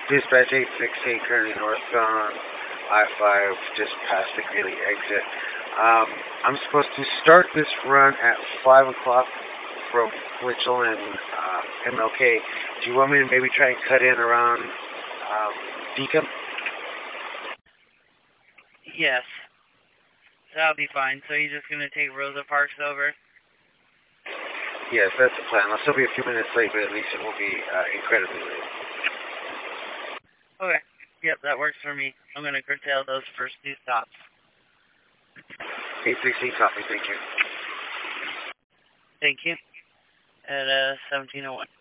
Dispatch 868, currently northbound I-5, just past the Greeley exit. I'm supposed to start this run at 5 o'clock from Winchell and MLK. Do you want me to maybe try and cut in around Deacon? Yes. That'll be fine. So you're just going to take Rosa Parks over? Yes, that's the plan. I'll still be a few minutes late, but at least it won't be incredibly late. Okay. Yep, that works for me. I'm going to curtail those first two stops. 816 copy, thank you. Thank you. At 1701.